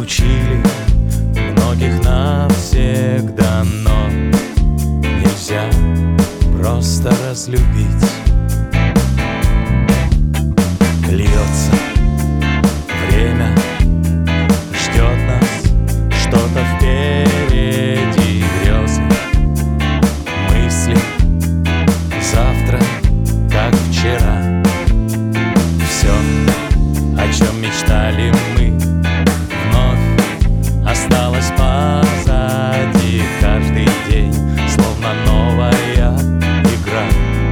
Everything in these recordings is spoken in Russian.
разлучили многих навсегда, но нельзя просто разлюбить. Льется время, ждет нас что-то впереди, грезы, мысли, завтра, как вчера. Все, о чем мечтали мы, вновь осталось позади. Каждый день словно новая игра.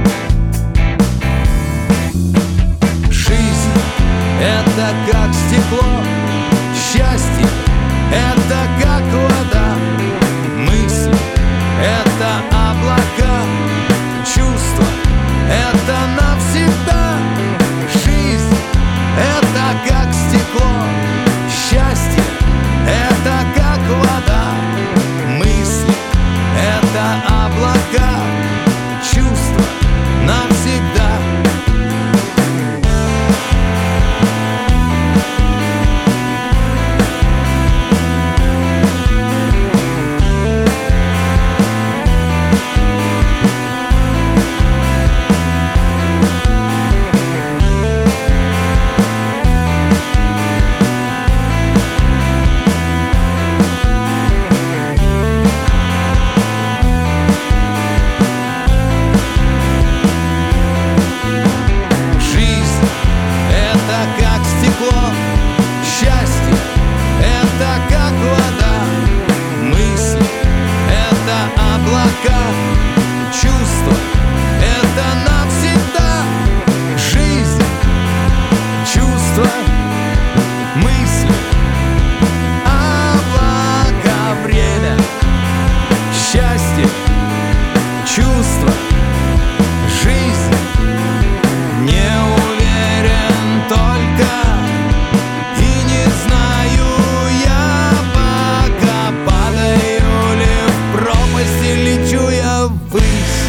Жизнь — это как стекло, счастье — это как вода, мысли — это облака, чувства — это навсегда. Жизнь — это как стекло, счастье — это как вода, мысли — это облака, чувства — навсегда. Счастье — это как вода, мысли — это облака, чувства — это навсегда. Жизнь, чувства, мысли, облака, время, счастье, чувства, жизнь. Не уверен только, лечу я ввысь.